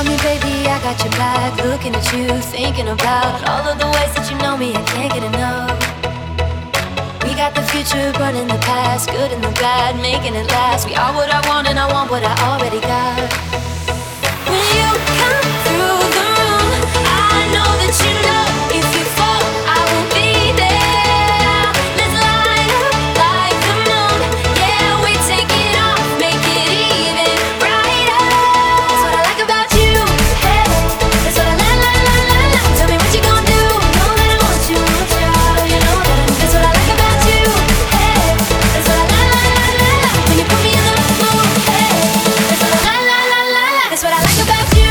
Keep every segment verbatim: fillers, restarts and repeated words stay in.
about me, baby, I got your back. Looking at you, thinking about all of the ways that you know me, I can't get enough. We got the future, burning the past, good and the bad, making it last. We are what I want and I want what I already got. When you come through the room, I know that you know if you fall, I will be there. Let's light up like the moon. Yeah, we take it off, make it even brighter. That's what I like about you. Hey, that's what I la la la la la. Tell me what you gonna do. Know that I want you, want you. You know that. That's what I like about you. Hey, that's what I la la la la la. When you put me in the mood. Hey, that's what I la la la la la. That's what I like about you.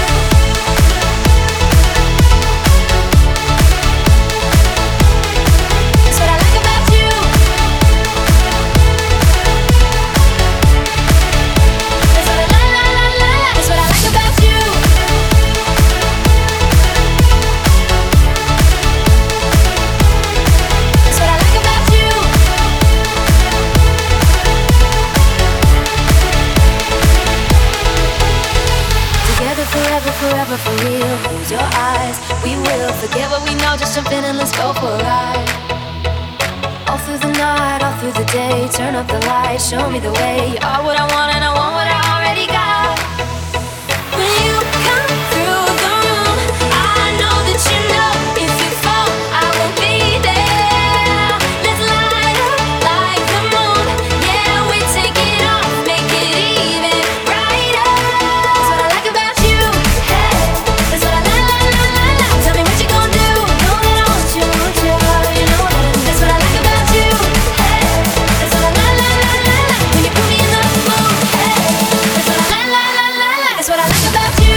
Forever, forever for real. Close your eyes, we will forget what we know. Just jump in and let's go for a ride. All through the night, all through the day. Turn up the lights, show me the way. You are what I want and I want what I already got. When you come through the room, I know that you know if you fall, I will be there. Let's light up like the moon. Yeah, we take it off, make it even brighter. That's what I like about you. Hey, that's what I la la la la la. Tell me what you gonna do. Know that I want you, want you. You know that. That's what I like about you. Hey, that's what I la la la la la. When you put me in the mood. Hey, that's what I la la la la la. That's what I like about you.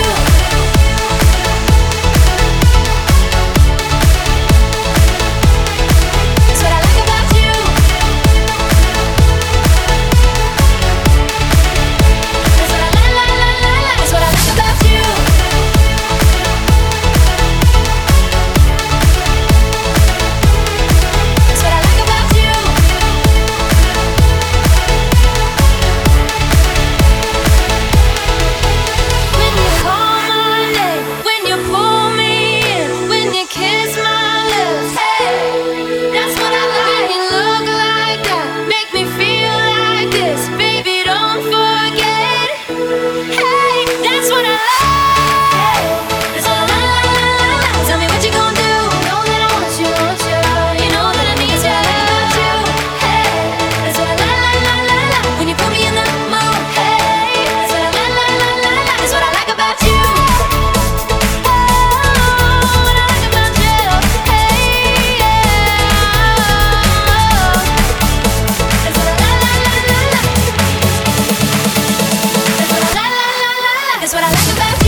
That's what I like about you. That's what I la la la la la. That's what I like about you. That's what I like about you. When you call my name, when you pull me in, when you kiss my lips, hey, that's what I like. You look like that, make me feel like this, baby, don't forget. Hey, that's what I like. That's what I la la la la la. Tell me what you gonna do. Know that I want you, want you. You know that I need you. About you. Hey, that's what I la la la la la. When you put me in the mood. Hey, that's what I la la la la la. That's what I like about you. Oh, what I like about you. Hey, yeah. That's what I la la la la la. That's what I la la la la la. That's what I like about you.